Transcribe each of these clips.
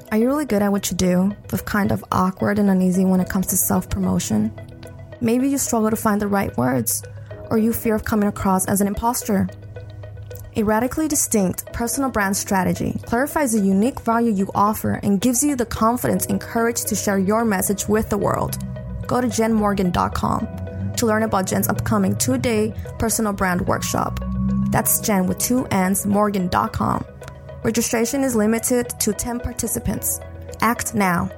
Are you really good at what you do, but kind of awkward and uneasy when it comes to self-promotion? Maybe you struggle to find the right words, or you fear of coming across as an imposter. A radically distinct personal brand strategy clarifies the unique value you offer and gives you the confidence and courage to share your message with the world. Go to jenmorgan.com to learn about Jen's upcoming 2-day personal brand workshop. That's Jen with 2 N's, Morgan.com. Registration is limited to 10 participants. Act now.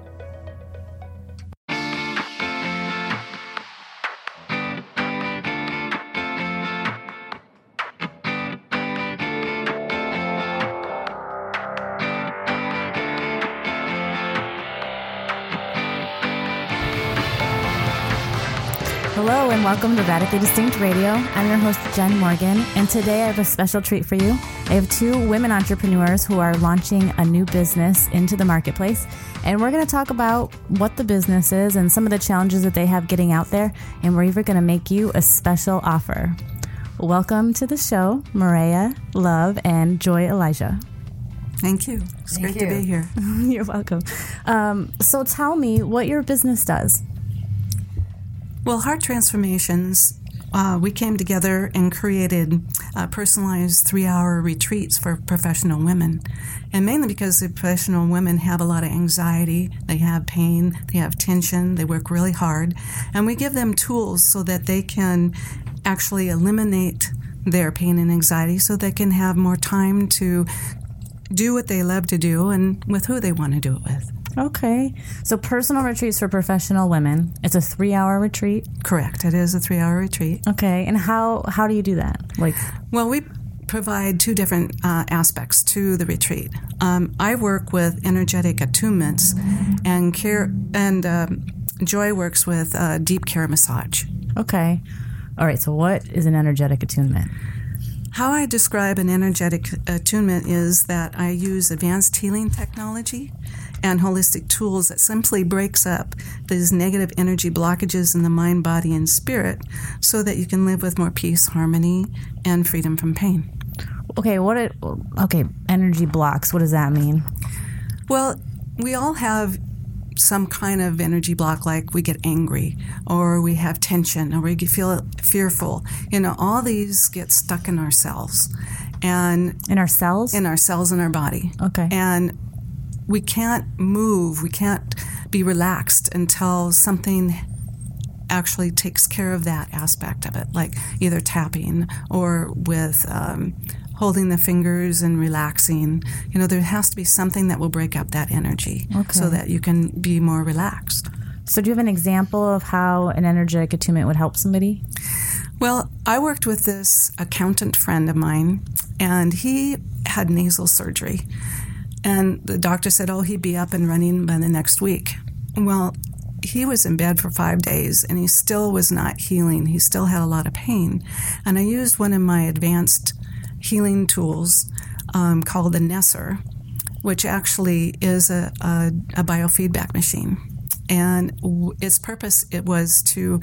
Hello and welcome to Radically Distinct Radio. I'm your host, Jen Morgan, and today I have a special treat for you. I have 2 women entrepreneurs who are launching a new business into the marketplace, and we're going to talk about what the business is and some of the challenges that they have getting out there, and we're even going to make you a special offer. Welcome to the show, Maria Love and Joy Elijah. Thank you. It's great to be here. You're welcome. So tell me what your business does. Well, Heart Transformations, we came together and created personalized 3-hour retreats for professional women. And mainly because the professional women have a lot of anxiety, they have pain, they have tension, they work really hard. And we give them tools so that they can actually eliminate their pain and anxiety so they can have more time to do what they love to do and with who they want to do it with. Okay. So personal retreats for professional women. It's a 3-hour retreat? Correct. It is a 3-hour retreat. Okay. And how do you do that? Well, we provide 2 different aspects to the retreat. I work with energetic attunements, and Joy works with deep care massage. Okay. All right. So what is an energetic attunement? How I describe an energetic attunement is that I use advanced healing technology and holistic tools that simply breaks up these negative energy blockages in the mind, body, and spirit so that you can live with more peace, harmony, and freedom from pain. Okay, energy blocks, what does that mean? Well, we all have some kind of energy block, like we get angry, or we have tension, or we feel fearful. All these get stuck in our cells. And in our cells? In our cells in our body. Okay. And we can't move, we can't be relaxed until something actually takes care of that aspect of it, like either tapping or with holding the fingers and relaxing. There has to be something that will break up that energy so that you can be more relaxed. So do you have an example of how an energetic attunement would help somebody? Well, I worked with this accountant friend of mine, and he had nasal surgery. And the doctor said, he'd be up and running by the next week. Well, he was in bed for 5 days, and he still was not healing. He still had a lot of pain. And I used one of my advanced healing tools called the Nesser, which actually is a biofeedback machine. And its purpose, it was to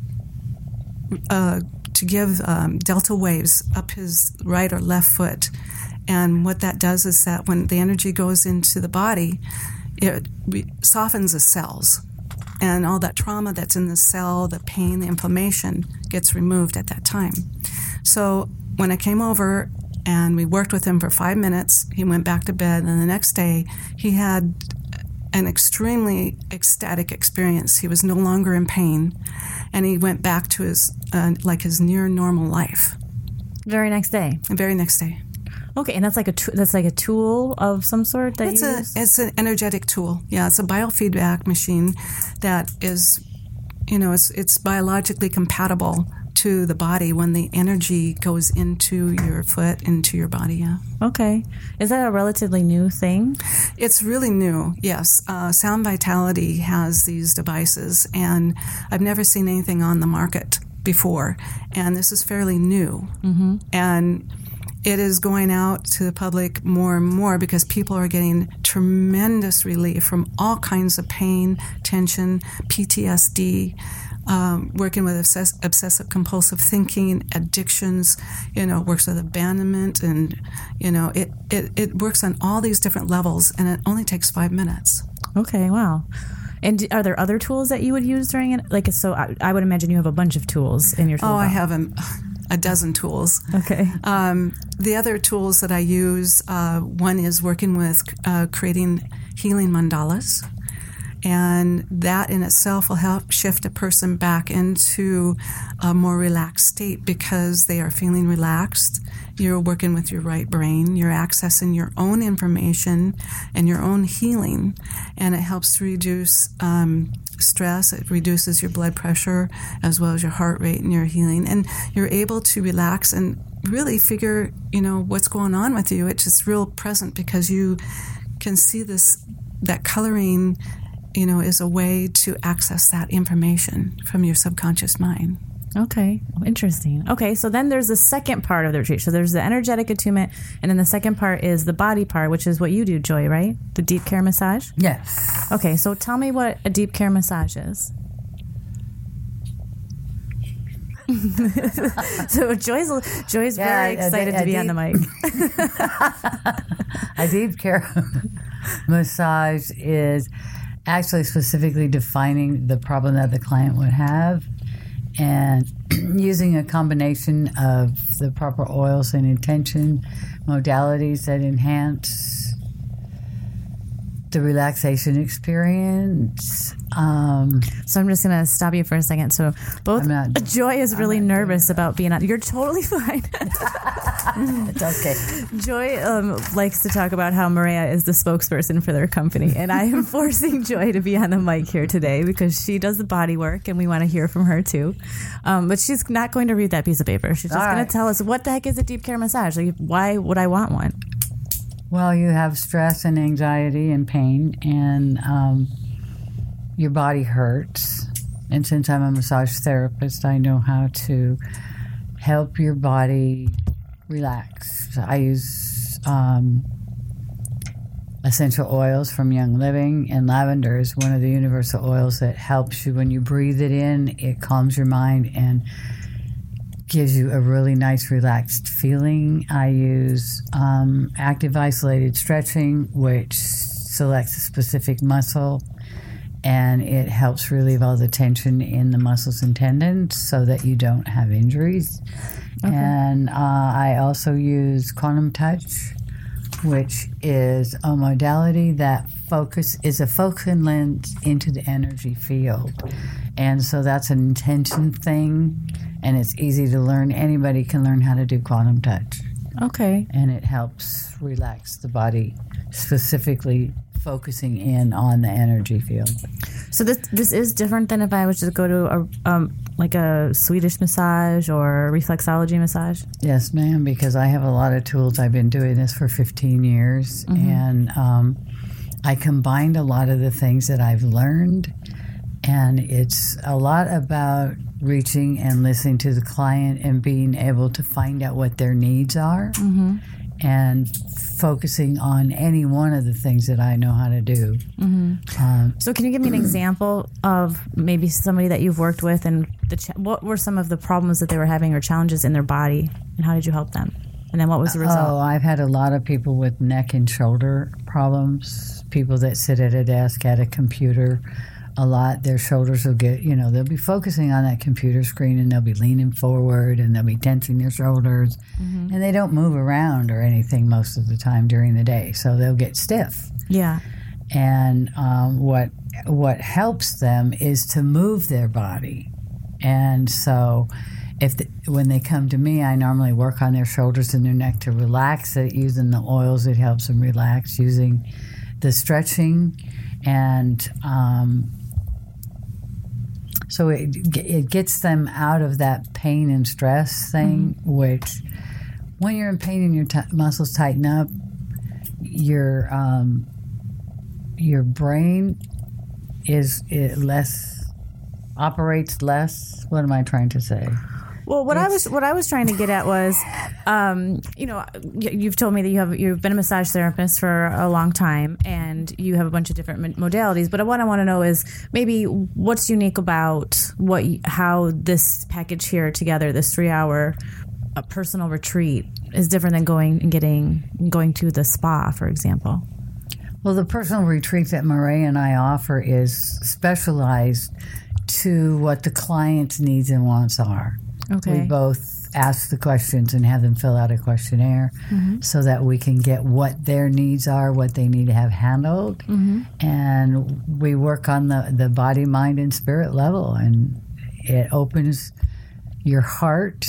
give delta waves up his right or left foot. And what that does is that when the energy goes into the body, it softens the cells. And all that trauma that's in the cell, the pain, the inflammation gets removed at that time. So when I came over and we worked with him for 5 minutes, he went back to bed. And the next day, he had an extremely ecstatic experience. He was no longer in pain. And he went back to his near normal life. Very next day? The very next day. Okay, and that's like a tool of some sort that you use? It's an energetic tool. Yeah, it's a biofeedback machine that is, it's biologically compatible to the body when the energy goes into your foot, into your body, yeah. Okay. Is that a relatively new thing? It's really new, yes. Sound Vitality has these devices, and I've never seen anything on the market before, and this is fairly new. Mm-hmm. And it is going out to the public more and more because people are getting tremendous relief from all kinds of pain, tension, PTSD, working with obsessive compulsive thinking, addictions, works with abandonment, and, it works on all these different levels, and it only takes 5 minutes. Okay, wow. And are there other tools that you would use during it? Like, so I would imagine you have a bunch of tools in your toolbox. Oh, I have a dozen tools. Okay. The other tools that I use, one is working with creating healing mandalas. And that in itself will help shift a person back into a more relaxed state because they are feeling relaxed. You're working with your right brain. You're accessing your own information and your own healing. And it helps to reduce stress. It reduces your blood pressure as well as your heart rate and your healing. And you're able to relax and really figure, what's going on with you. It's just real present because you can see that coloring is a way to access that information from your subconscious mind. Okay, interesting. Okay, so then there's the second part of the retreat. So there's the energetic attunement, and then the second part is the body part, which is what you do, Joy, right? The deep care massage? Yes. Okay, so tell me what a deep care massage is. So Joy's very excited to be on the mic. A deep care massage is actually specifically defining the problem that the client would have and using a combination of the proper oils and intention modalities that enhance the relaxation experience. So I'm just going to stop you for a second. So Joy is really nervous about being on. You're totally fine. It's okay. Joy likes to talk about how Maria is the spokesperson for their company, and I am forcing Joy to be on the mic here today because she does the body work, and we want to hear from her too. But she's not going to read that piece of paper. She's just going to tell us what the heck is a deep care massage. Like, why would I want one? Well, you have stress and anxiety and pain, and your body hurts. And since I'm a massage therapist, I know how to help your body relax. I use essential oils from Young Living, and lavender is one of the universal oils that helps you. When you breathe it in, it calms your mind and gives you a really nice relaxed feeling. I use active isolated stretching, which selects a specific muscle, and it helps relieve all the tension in the muscles and tendons so that you don't have injuries. Okay. And I also use Quantum Touch, which is a modality that is a focusing lens into the energy field. And so that's an intention thing, and it's easy to learn. Anybody can learn how to do Quantum Touch. Okay. And it helps relax the body, specifically focusing in on the energy field. So this is different than if I was to go to a Swedish massage or a reflexology massage? Yes, ma'am, because I have a lot of tools. I've been doing this for 15 years, and I combined a lot of the things that I've learned, and it's a lot about reaching and listening to the client and being able to find out what their needs are and focusing on any one of the things that I know how to do. So can you give me an example of maybe somebody that you've worked with and what were some of the problems that they were having or challenges in their body, and how did you help them? And then what was the result? Oh, I've had a lot of people with neck and shoulder problems, people that sit at a desk at a computer a lot. Their shoulders will get, they'll be focusing on that computer screen and they'll be leaning forward and they'll be tensing their shoulders. And they don't move around or anything most of the time during the day, so they'll get stiff. Yeah. And what helps them is to move their body. And so when they come to me, I normally work on their shoulders and their neck to relax it using the oils. It helps them relax using the stretching, and so it gets them out of that pain and stress thing, which when you're in pain and your muscles tighten up, your brain operates less. What am I trying to say? Well, what I was trying to get at was, you've told me that you've been a massage therapist for a long time, and you have a bunch of different modalities. But what I want to know is maybe what's unique about how this package here together, this 3-hour personal retreat, is different than going to the spa, for example. Well, the personal retreat that Maria and I offer is specialized to what the client's needs and wants are. Okay. We both ask the questions and have them fill out a questionnaire so that we can get what their needs are, what they need to have handled. And we work on the body, mind, and spirit level. And it opens your heart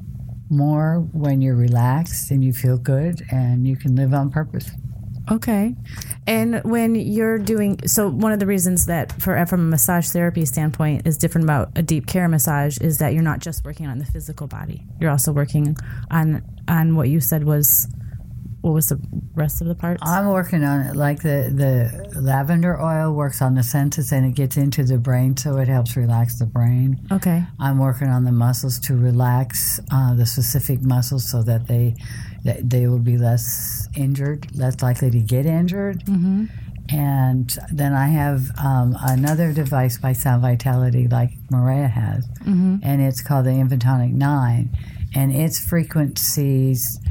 more when you're relaxed and you feel good and you can live on purpose. Okay. And when you're one of the reasons that from a massage therapy standpoint is different about a deep care massage is that you're not just working on the physical body. You're also working on what you said was, what was the rest of the parts? I'm working on it. Like the lavender oil works on the senses and it gets into the brain, so it helps relax the brain. Okay. I'm working on the muscles to relax the specific muscles so that they will be less injured, less likely to get injured. And then I have another device by Sound Vitality like Maria has, and it's called the Inventonic 9. And its frequencies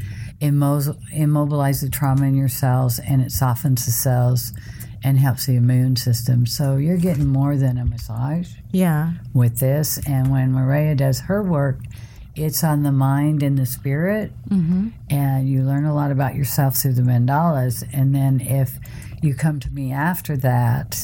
immobilize the trauma in your cells, and it softens the cells and helps the immune system. So you're getting more than a massage with this. And when Maria does her work, it's on the mind and the spirit, and you learn a lot about yourself through the mandalas. And then if you come to me after that,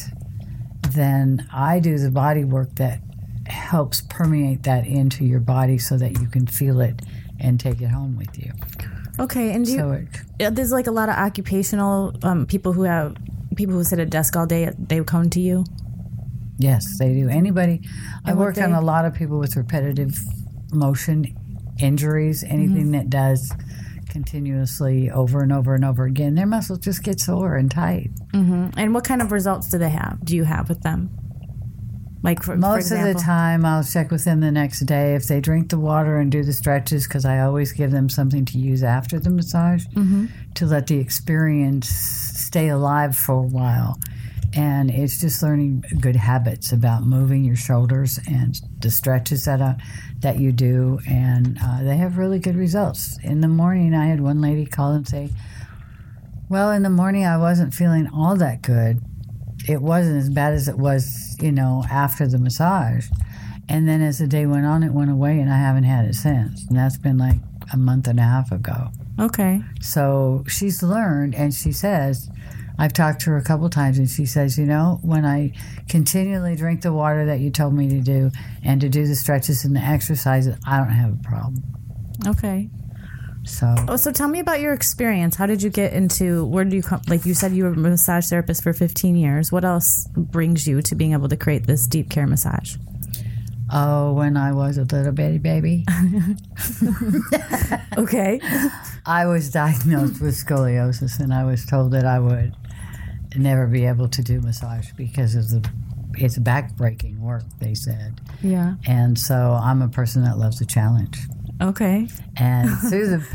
then I do the body work that helps permeate that into your body so that you can feel it and take it home with you. Okay, and there's like a lot of occupational people who sit at a desk all day, they come to you? Yes, they do. Anybody. I work on a lot of people with repetitive motion injuries, anything that does continuously over and over and over again, their muscles just get sore and tight. And what kind of results do you have with them? Like most of the time, I'll check with them the next day if they drink the water and do the stretches, because I always give them something to use after the massage to let the experience stay alive for a while. And it's just learning good habits about moving your shoulders and the stretches that you do, and they have really good results. In the morning, I had one lady call and say, well, in the morning I wasn't feeling all that good. It wasn't as bad as it was, after the massage. And then as the day went on, it went away, and I haven't had it since. And that's been like a month and a half ago. Okay. So she's learned, and she says, I've talked to her a couple times, and she says, when I continually drink the water that you told me to do and to do the stretches and the exercises, I don't have a problem. Okay. So tell me about your experience. How did you get into, where did you come, like you said you were a massage therapist for 15 years. What else brings you to being able to create this deep care massage? Oh, when I was a little bitty baby. Okay. I was diagnosed with scoliosis, and I was told that I would never be able to do massage because of it's back-breaking work, they said. Yeah. And so I'm a person that loves a challenge. Okay. And through the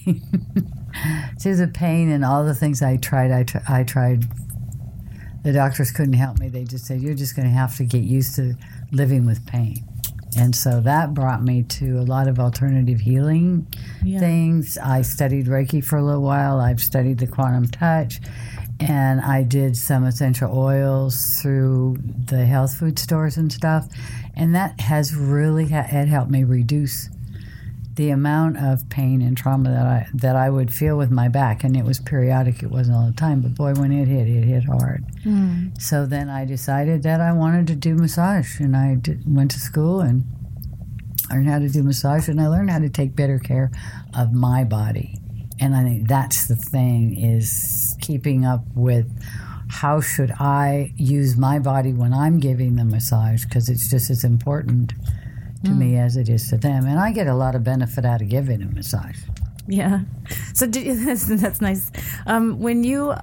pain and all the things I tried, the doctors couldn't help me. They just said, you're just going to have to get used to living with pain. And so that brought me to a lot of alternative healing things. I studied Reiki for a little while. I've studied the quantum touch. And I did some essential oils through the health food stores and stuff. And that has really had helped me reduce the amount of pain and trauma that I would feel with my back. And it was periodic. It wasn't all the time. But boy, when it hit hard. So then I decided that I wanted to do massage. And I went to school and learned how to do massage. And I learned how to take better care of my body. And I think that's the thing, is keeping up with how should I use my body when I'm giving the massage, because it's just as important to me as it is to them. And I get a lot of benefit out of giving a massage. Yeah. So that's nice. So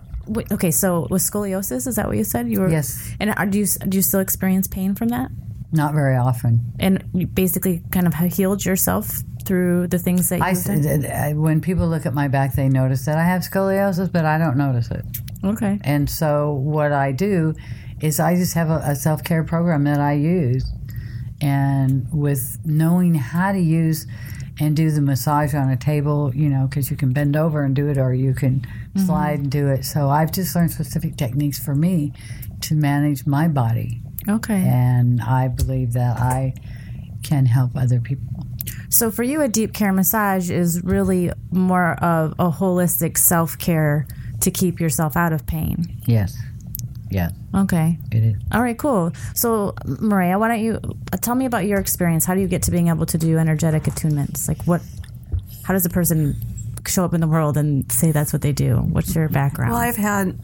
with scoliosis, is that what you said? Yes. And do you still experience pain from that? Not very often. And you basically kind of healed yourself through the things that you've done? When people look at my back, they notice that I have scoliosis, but I don't notice it. Okay. And so what I do is I just have a self-care program that I use. And with knowing how to use and do the massage on a table, because you can bend over and do it, or you can slide and do it. So I've just learned specific techniques for me to manage my body. Okay. And I believe that I can help other people. So for you, a deep care massage is really more of a holistic self-care to keep yourself out of pain. Yes. Yes. Okay. It is. All right, cool. So, Maria, why don't you tell me about your experience? How do you get to being able to do energetic attunements? Like how does a person show up in the world and say that's what they do? What's your background? Well, I've had,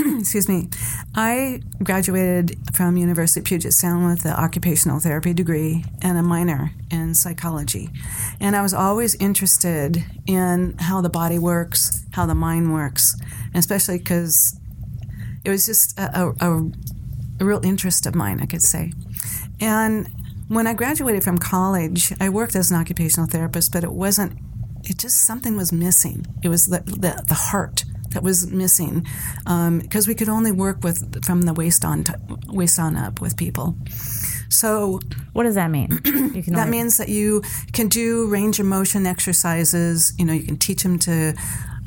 I graduated from University of Puget Sound with an occupational therapy degree and a minor in psychology. And I was always interested in how the body works, how the mind works, and especially because it was just a real interest of mine, I could say. And when I graduated from college, I worked as an occupational therapist, but something was missing. It was the heart that was missing, because we could only work from the waist on up with people. So what does that mean? That means that you can do range of motion exercises. You can teach them to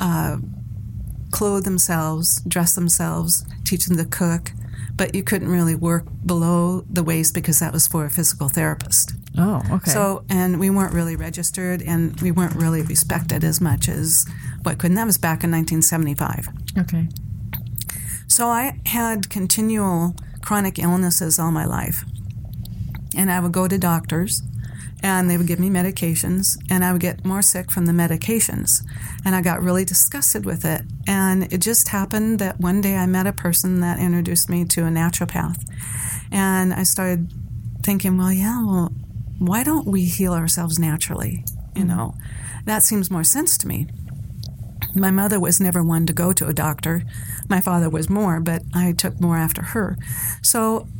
clothe themselves, dress themselves, teach them to cook, but you couldn't really work below the waist because that was for a physical therapist. Oh, okay. So, and we weren't really registered, and we weren't really respected as much as what could. And that was back in 1975. Okay. So I had continual chronic illnesses all my life, and I would go to doctors, and they would give me medications, and I would get more sick from the medications. And I got really disgusted with it. And it just happened that one day I met a person that introduced me to a naturopath. And I started thinking, well, why don't we heal ourselves naturally? That seems more sense to me. My mother was never one to go to a doctor. My father was more, but I took more after her. So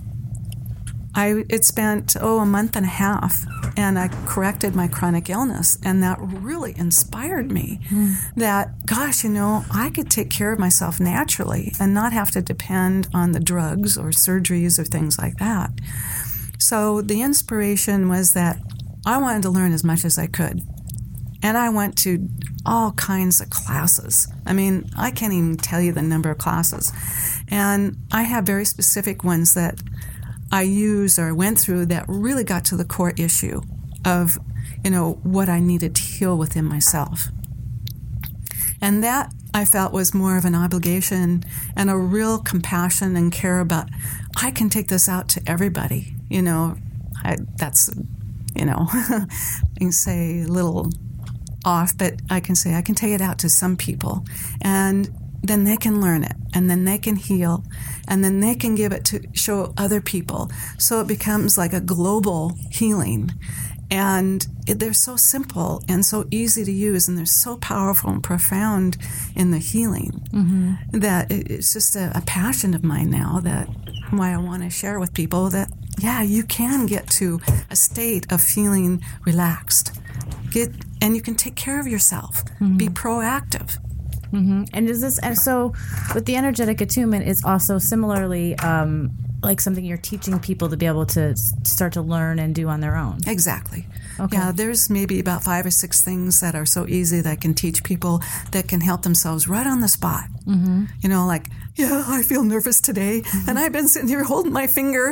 it spent, a month and a half, and I corrected my chronic illness, and that really inspired me that, gosh, I could take care of myself naturally and not have to depend on the drugs or surgeries or things like that. So the inspiration was that I wanted to learn as much as I could, and I went to all kinds of classes. I mean, I can't even tell you the number of classes, and I have very specific ones that I used or went through that really got to the core issue of, what I needed to heal within myself. And that I felt was more of an obligation and a real compassion and care about, I can take this out to everybody. That's, you can say a little off, but I can say I can take it out to some people. And then they can learn it, and then they can heal, and then they can give it to show other people. So it becomes like a global healing. And they're so simple and so easy to use, and they're so powerful and profound in the healing that it's just a passion of mine now, that why I want to share with people that, you can get to a state of feeling relaxed. And you can take care of yourself. Be proactive. And so with the energetic attunement, it's also similarly like something you're teaching people to be able to start to learn and do on their own. Exactly. Okay. Yeah, there's maybe about 5 or 6 things that are so easy that I can teach people that can help themselves right on the spot. I feel nervous today, and I've been sitting here holding my finger.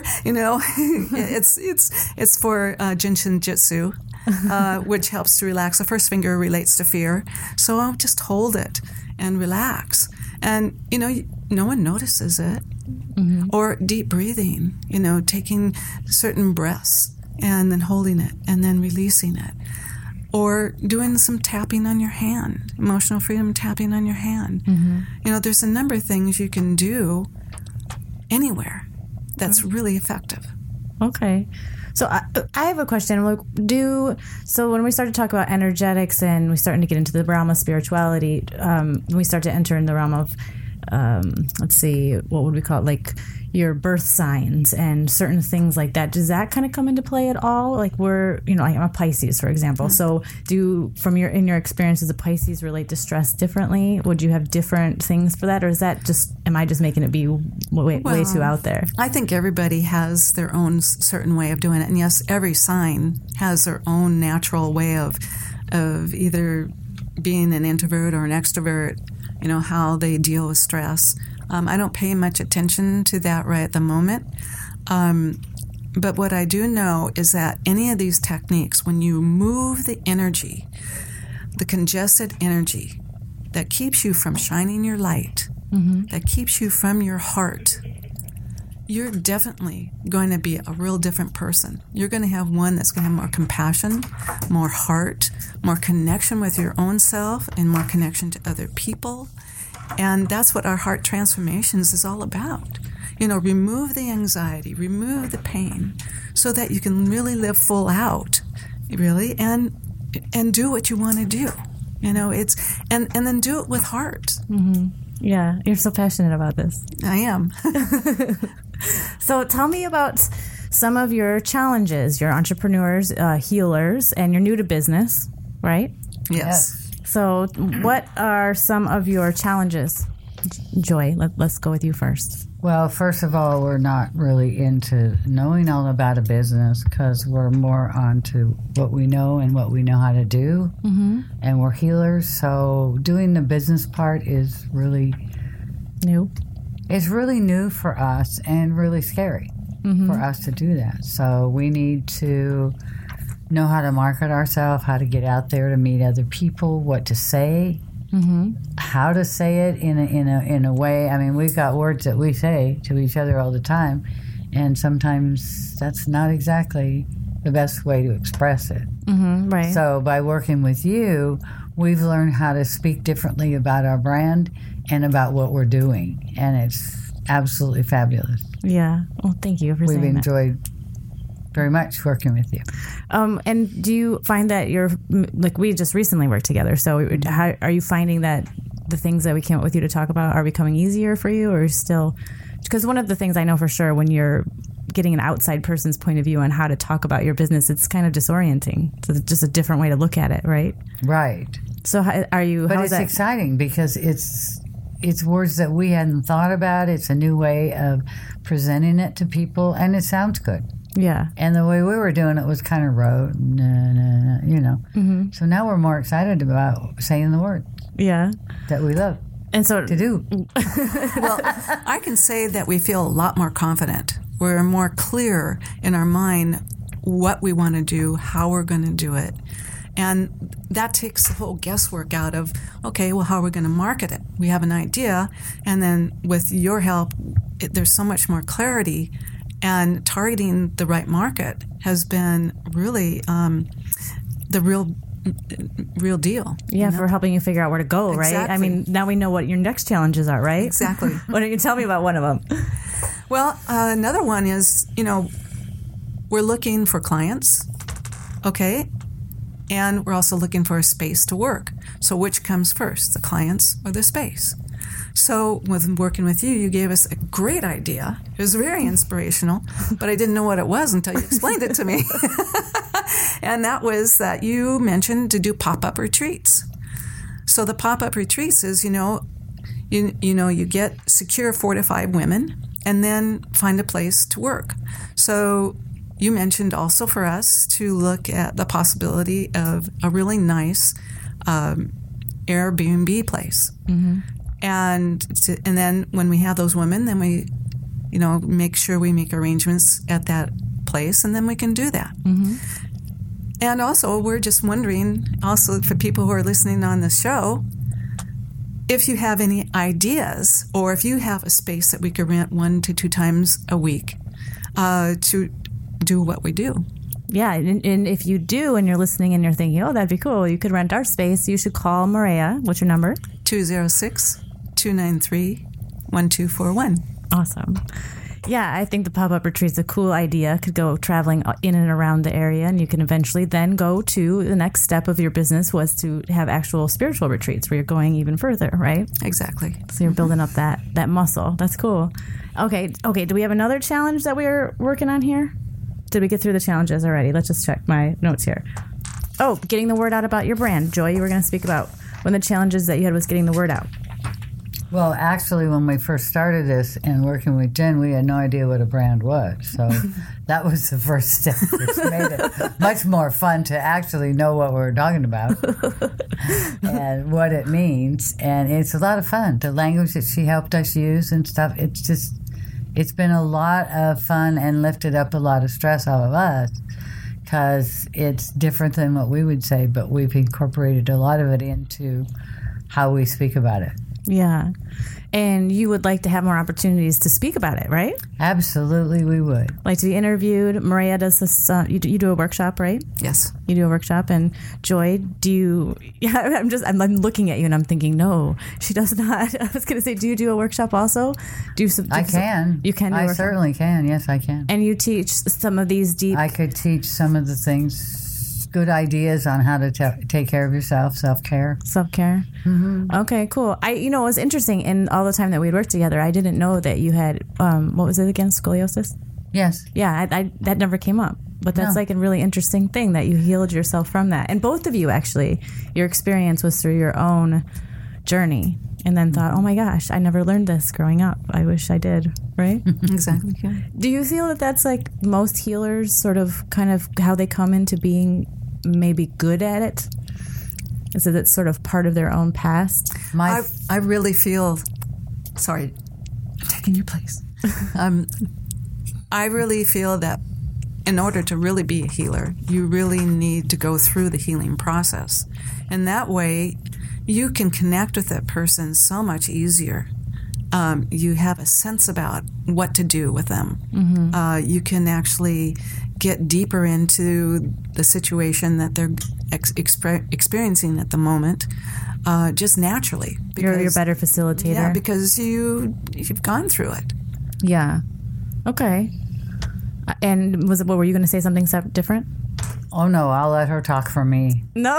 It's for Jinshin Jitsu, which helps to relax. The first finger relates to fear, so I'll just hold it and relax. And no one notices it. Or deep breathing, taking certain breaths and then holding it and then releasing it. Or doing some tapping on your hand, emotional freedom tapping on your hand. There's a number of things you can do anywhere that's really effective. Okay. So I have a question. So when we start to talk about energetics and we're starting to get into the realm of spirituality, we start to enter in the realm of let's see, what would we call it? Like your birth signs and certain things like that. Does that kind of come into play at all? Like I'm a Pisces, for example. So in your experience as a Pisces relate to stress differently? Would you have different things for that? Or is that am I just making it be way too out there? I think everybody has their own certain way of doing it. And yes, every sign has their own natural way of either being an introvert or an extrovert, how they deal with stress. I don't pay much attention to that right at the moment. But what I do know is that any of these techniques, when you move the energy, the congested energy that keeps you from shining your light, that keeps you from your heart, you're definitely going to be a real different person. You're going to have one that's going to have more compassion, more heart, more connection with your own self, and more connection to other people. And that's what our heart transformations is all about. Remove the anxiety, remove the pain, so that you can really live full out, really, and do what you want to do. And then do it with heart. Mm-hmm. Yeah, you're so passionate about this. I am. So tell me about some of your challenges. You're entrepreneurs, healers, and you're new to business, right? Yes. So what are some of your challenges? Joy, let's go with you first. Well, first of all, we're not really into knowing all about a business because we're more onto what we know and what we know how to do. Mm-hmm. And we're healers, so doing the business part is really new. It's really new for us and really scary for us to do that. So we need to know how to market ourselves, how to get out there to meet other people, what to say, how to say it in a way. I mean, we've got words that we say to each other all the time, and sometimes that's not exactly the best way to express it. Right. So by working with you, we've learned how to speak differently about our brand and about what we're doing, and it's absolutely fabulous. Yeah. Well, thank you for saying that. We've enjoyed very much working with you. And do you find that we just recently worked together, so how are you finding that the things that we came up with you to talk about are becoming easier for you, or still? Because one of the things I know for sure, when you're getting an outside person's point of view on how to talk about your business, it's kind of disorienting. So it's just a different way to look at it, right? Right. So are you? But it's exciting because it's words that we hadn't thought about. It's a new way of presenting it to people, and it sounds good. Yeah. And the way we were doing it was kind of rote, So now we're more excited about saying the words. Yeah. That we love. And so to do. Well, I can say that we feel a lot more confident. We're more clear in our mind what we want to do, how we're going to do it. And that takes the whole guesswork out of, okay, well, how are we going to market it? We have an idea, and then with your help, there's so much more clarity. And targeting the right market has been really the real deal. Yeah, for helping you figure out where to go, Exactly. right? I mean, now we know what your next challenges are, right? Exactly. Why don't you tell me about one of them? Well, another one is, we're looking for clients, okay? And we're also looking for a space to work. So which comes first, the clients or the space? So with working with you, you gave us a great idea. It was very inspirational, but I didn't know what it was until you explained it to me. And that was that you mentioned to do pop-up retreats. So the pop-up retreats is, you get secure 4 to 5 women and then find a place to work. So you mentioned also for us to look at the possibility of a really nice Airbnb place. Mm-hmm. And then when we have those women, then we, make sure we make arrangements at that place, and then we can do that. Mm-hmm. And also, we're just wondering, also for people who are listening on the show, if you have any ideas, or if you have a space that we could rent 1 to 2 times a week to do what we do. Yeah, and if you do and you're listening and you're thinking, oh, that'd be cool, you could rent our space, you should call Maria. What's your number? 206-293-1241. Awesome. Yeah, I think the pop-up retreat's a cool idea. Could go traveling in and around the area, and you can eventually then go to the next step of your business was to have actual spiritual retreats where you're going even further, right? Exactly. So you're building up that muscle. That's cool. Okay. Do we have another challenge that we're working on here? Did we get through the challenges already? Let's just check my notes here. Oh, getting the word out about your brand. Joy, you were going to speak about one of the challenges that you had was getting the word out. Well, actually, when we first started this and working with Jen, we had no idea what a brand was. So that was the first step, which made it much more fun to actually know what we were talking about and what it means. And it's a lot of fun. The language that she helped us use and stuff, it's been a lot of fun and lifted up a lot of stress off of us because it's different than what we would say, but we've incorporated a lot of it into how we speak about it. Yeah. And you would like to have more opportunities to speak about it, right? Absolutely, we would. Like to be interviewed. Maria does this, you do a workshop, right? Yes. You do a workshop. And Joy, do you, yeah, I'm looking at you and I'm thinking, no, she does not. I was going to say, do you do a workshop also? I can. You can do a workshop? I certainly can. Yes, I can. And you teach some of these deep... I could teach some of the things, good ideas on how to take care of yourself, self-care. Self-care. Mm-hmm. Okay, cool. It was interesting in all the time that we'd worked together. I didn't know that you had, what was it again, scoliosis? Yes. Yeah, I that never came up. But that's like a really interesting thing that you healed yourself from that. And both of you, actually, your experience was through your own journey and then thought, oh my gosh, I never learned this growing up. I wish I did, right? Exactly. Yeah. Do you feel that that's like most healers sort of kind of how they come into being maybe good at it? Is it sort of part of their own past? I really feel, sorry, I'm taking your place. I really feel that in order to really be a healer, you really need to go through the healing process. And that way, you can connect with that person so much easier. You have a sense about what to do with them. Mm-hmm. You can actually get deeper into the situation that they're experiencing at the moment, just naturally. Because, you're a better facilitator. Yeah, because you've gone through it. Yeah. Okay. And what were you going to say something different? Oh no, I'll let her talk for me. No.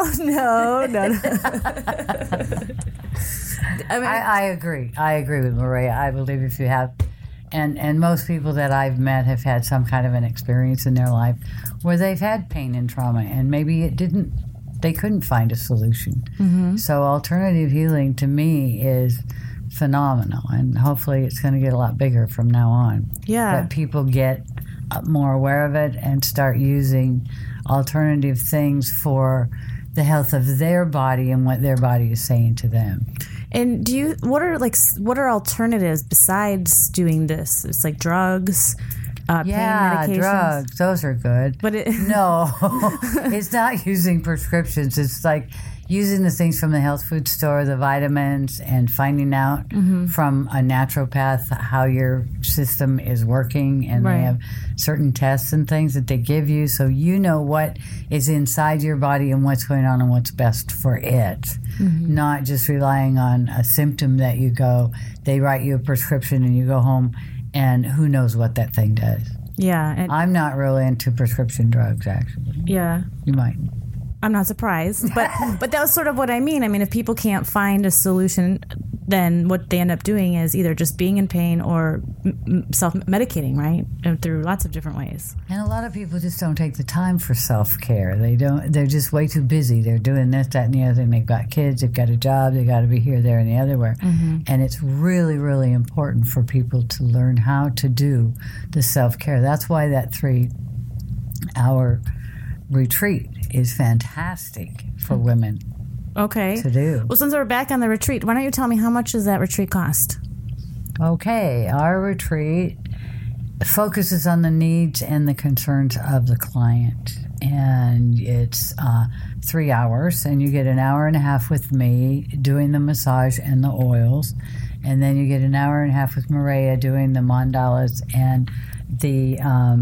I agree. I agree with Maria. I believe if you have, and most people that I've met have had some kind of an experience in their life where they've had pain and trauma, and maybe they couldn't find a solution. Mm-hmm. So alternative healing to me is phenomenal, and hopefully it's going to get a lot bigger from now on. Yeah. That people get more aware of it and start using alternative things for the health of their body and what their body is saying to them. And what are alternatives besides doing this? It's like drugs, pain medications. Drugs. Those are good. But no, it's not using prescriptions. It's like using the things from the health food store, the vitamins, and finding out from a naturopath how your system is working. And they have certain tests and things that they give you so you know what is inside your body and what's going on and what's best for it. Mm-hmm. Not just relying on a symptom that they write you a prescription and you go home and who knows what that thing does. Yeah. And I'm not really into prescription drugs, actually. Yeah. You might. I'm not surprised, but that's sort of what I mean. I mean, if people can't find a solution, then what they end up doing is either just being in pain or self-medicating, right? And through lots of different ways. And a lot of people just don't take the time for self-care. They're just way too busy. They're doing this, that, and the other thing. They've got kids, they've got a job, they've got to be here, there, and the other where. Mm-hmm. And it's really, really important for people to learn how to do the self-care. That's why that 3-hour retreat is fantastic for women. Okay. To do. Well, since we're back on the retreat, why don't you tell me how much does that retreat cost? Okay, our retreat focuses on the needs and the concerns of the client. And it's 3 hours, and you get an hour and a half with me doing the massage and the oils. And then you get an hour and a half with Maria doing the mandalas and the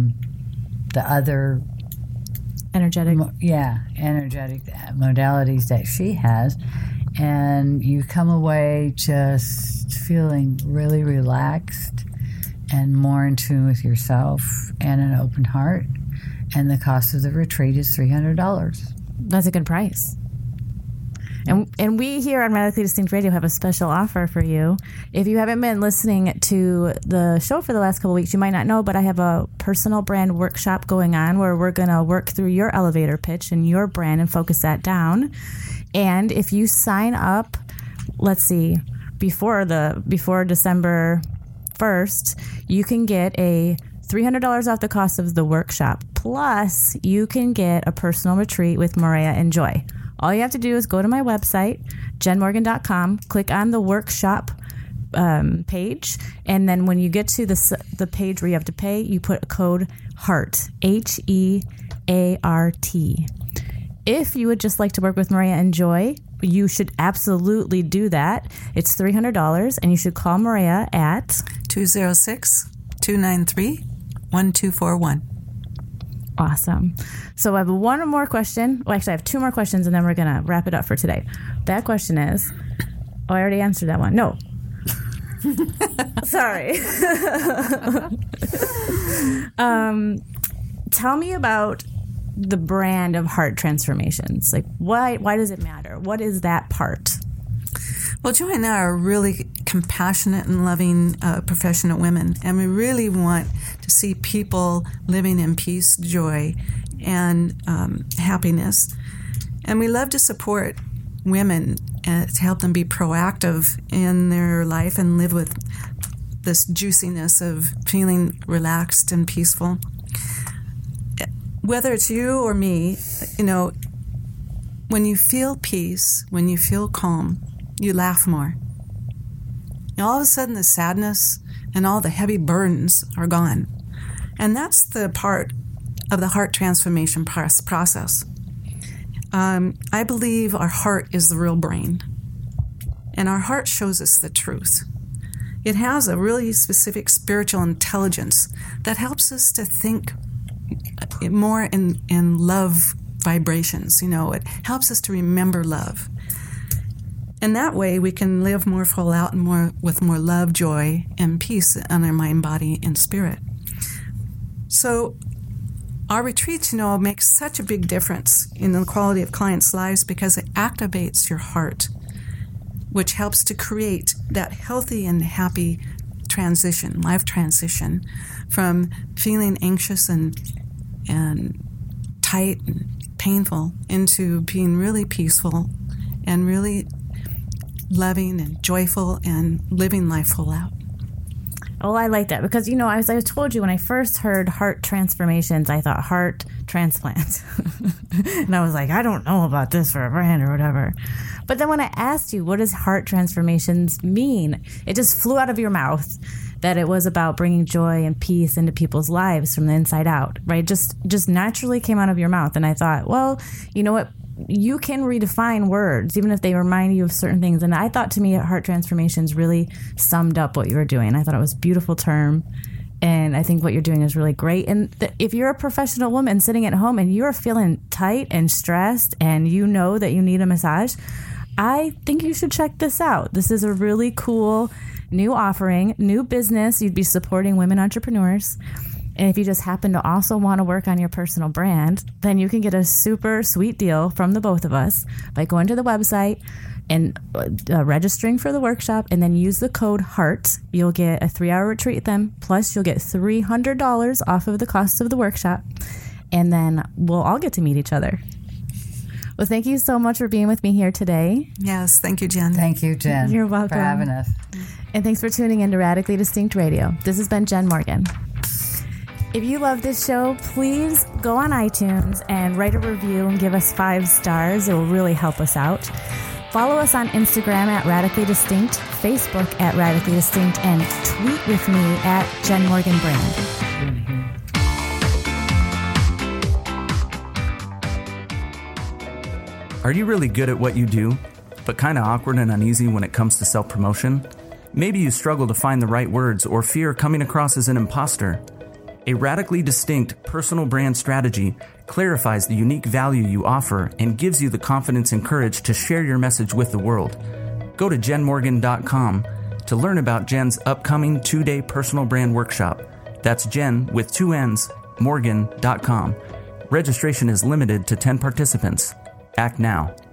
other energetic modalities that she has, and you come away just feeling really relaxed and more in tune with yourself and an open heart. And the cost of the retreat is $300. That's a good price. And we here on Radically Distinct Radio have a special offer for you. If you haven't been listening to the show for the last couple of weeks, you might not know, but I have a personal brand workshop going on where we're going to work through your elevator pitch and your brand and focus that down. And if you sign up, let's see, before December 1st, you can get a $300 off the cost of the workshop. Plus, you can get a personal retreat with Maria and Joy. All you have to do is go to my website, jenmorgan.com, click on the workshop page, and then when you get to the page where you have to pay, you put a code HEART, HEART. If you would just like to work with Maria and Joy, you should absolutely do that. It's $300, and you should call Maria at 206-293-1241. Awesome. So I have one more question. Well, actually, I have two more questions, and then we're going to wrap it up for today. That question is... Oh, I already answered that one. No. Sorry. Tell me about the brand of Heart Transformations. Like, why does it matter? What is that part? Well, Joy and I are really compassionate and loving professional women, and we really want to see people living in peace, joy, and happiness. And we love to support women to help them be proactive in their life and live with this juiciness of feeling relaxed and peaceful. Whether it's you or me, when you feel peace, when you feel calm, you laugh more. And all of a sudden, the sadness and all the heavy burdens are gone. And that's the part of the heart transformation process. I believe our heart is the real brain. And our heart shows us the truth. It has a really specific spiritual intelligence that helps us to think more in love vibrations. It helps us to remember love. And that way we can live more full out and with more love, joy, and peace in our mind, body, and spirit. So our retreats, make such a big difference in the quality of clients' lives because it activates your heart, which helps to create that healthy and happy life transition from feeling anxious and tight and painful into being really peaceful and really loving and joyful and living life full out. Oh, I like that because, as I told you, when I first heard Heart Transformations, I thought heart transplant. And I was like, I don't know about this for a brand or whatever. But then when I asked you, what does Heart Transformations mean? It just flew out of your mouth that it was about bringing joy and peace into people's lives from the inside out, right? Just naturally came out of your mouth. And I thought, well, you know what? You can redefine words, even if they remind you of certain things. And I thought, to me, Heart Transformations really summed up what you were doing. I thought it was a beautiful term. And I think what you're doing is really great. And if you're a professional woman sitting at home and you're feeling tight and stressed and you know that you need a massage, I think you should check this out. This is a really cool new offering, new business. You'd be supporting women entrepreneurs. And if you just happen to also want to work on your personal brand, then you can get a super sweet deal from the both of us by going to the website and registering for the workshop, and then use the code HEART. You'll get a 3-hour retreat with them. Plus, you'll get $300 off of the cost of the workshop. And then we'll all get to meet each other. Well, thank you so much for being with me here today. Yes, thank you, Jen. Thank you, Jen. You're welcome. For having us. And thanks for tuning in to Radically Distinct Radio. This has been Jen Morgan. If you love this show, please go on iTunes and write a review and give us 5 stars. It will really help us out. Follow us on Instagram at Radically Distinct, Facebook at Radically Distinct, and tweet with me at Jen Morgan Brand. Are you really good at what you do, but kind of awkward and uneasy when it comes to self-promotion? Maybe you struggle to find the right words or fear coming across as an imposter. A radically distinct personal brand strategy clarifies the unique value you offer and gives you the confidence and courage to share your message with the world. Go to jenmorgan.com to learn about Jen's upcoming 2-day personal brand workshop. That's Jen with 2 N's, Morgan.com. Registration is limited to 10 participants. Act now.